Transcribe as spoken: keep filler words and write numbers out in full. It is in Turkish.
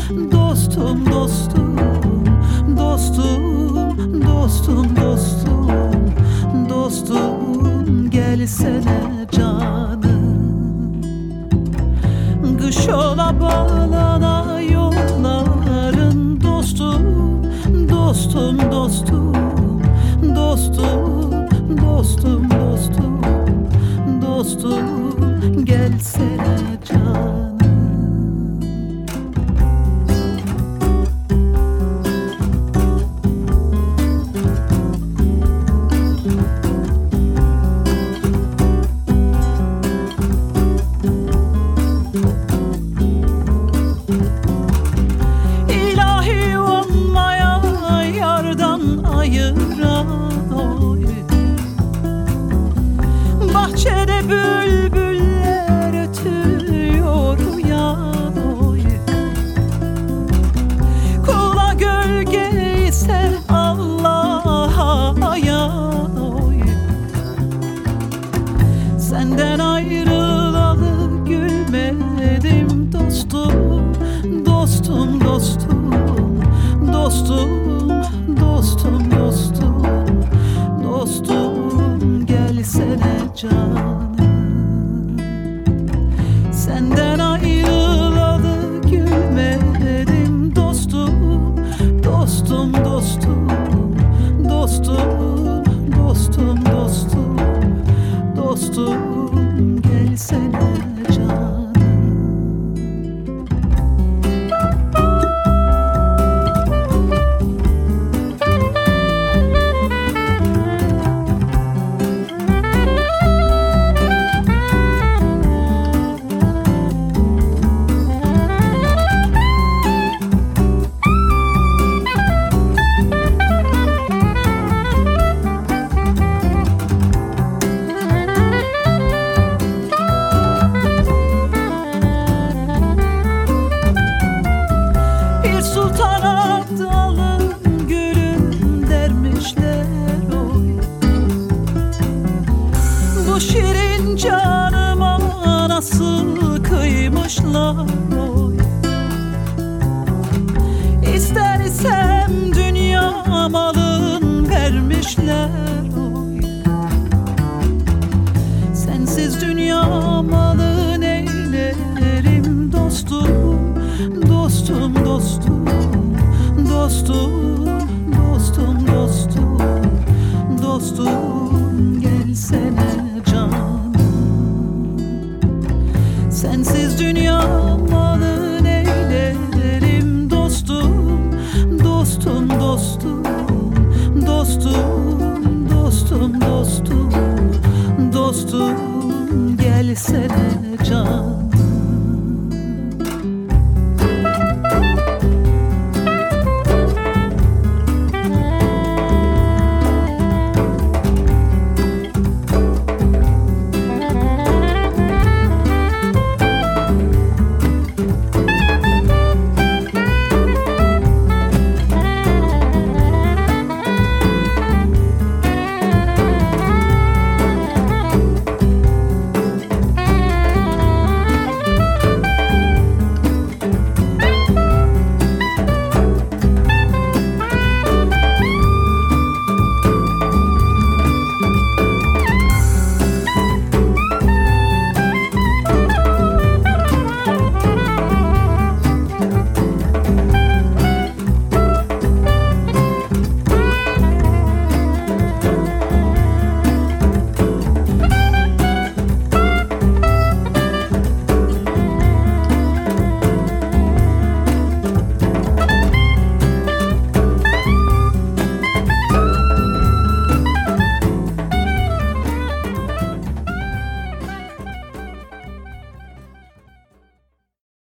dostum, dostum, dostum, dostum, dostum, dostum, gelsene canım. Kış ola bağlana yolların, dostum, dostum, dostum, dostum, dostum, dostum, dostum, gelsene canım. İlahi olmaya yardan ayıran oy, bahçede bülbüller ötüyor uyan oy. Kula gölge ise Allah'a ayan oy. Senden ayrılalı gülmedim dostum, dostum, dostum, dostum, dostum, dostum, dostum, gelsene canım. Senden ayrılalı gülmedim dostum, dostum, dostum, dostum, dostum, dostum, dostum, gelsene canım. Sultana dalın gülüm dermişler oy. Bu şirin canıma nasıl kıymışlar oy. İster isem dünya malın vermişler oy. Sensiz dünya malı neylerim dostum, dostum, dostum, dostum, dostum, dostum, dostum,